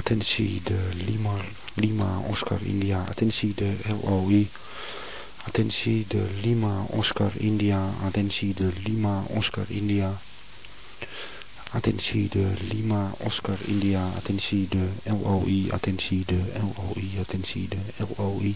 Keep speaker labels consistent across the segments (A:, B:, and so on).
A: Attentie de Lima Oscar India. Attentie de LOI. Attentie de Lima Oscar India. Attentie de Lima Oscar India. Attentie de Lima Oscar India. Attentie de LOI. Attentie de LOI. Attentie de LOI.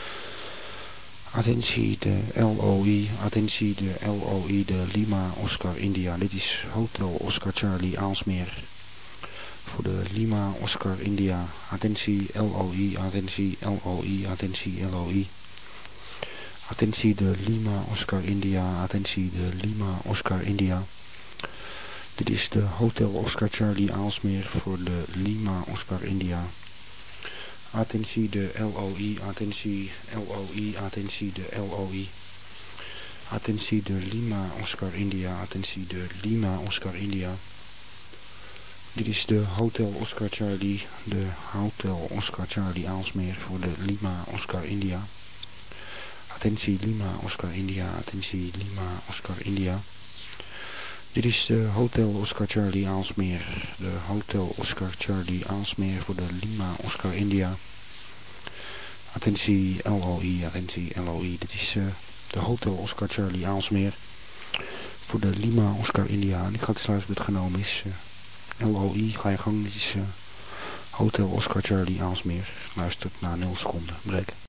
A: Attentie de LOI. Attentie de LOI de Lima Oscar India. Dit is Hotel Oscar Charlie Aalsmeer. Voor de Lima Oscar India. Attentie LOI. Attentie LOI. Attentie LOI. Attentie de Lima Oscar India. Attentie de Lima Oscar India. Dit is de Hotel Oscar Charlie Aalsmeer voor de Lima Oscar India. Attentie de LOI. Attentie LOI. Attentie de LOI. Attentie de Lima Oscar India. Attentie de Lima Oscar India. Dit is de Hotel Oscar Charlie. De Hotel Oscar Charlie Aalsmeer voor de Lima Oscar India. Attentie Lima Oscar India. Attentie Lima Oscar India. Dit is de Hotel Oscar Charlie Aalsmeer. De Hotel Oscar Charlie Aalsmeer voor de Lima Oscar India. Attentie LOI. Attentie LOI. Dit is de Hotel Oscar Charlie Aalsmeer voor de Lima Oscar India. En ik ga het sluiten met genomen is LOI. Ga je gang. Dit is Hotel Oscar Charlie Aalsmeer. Luistert na 0 seconden. Breek.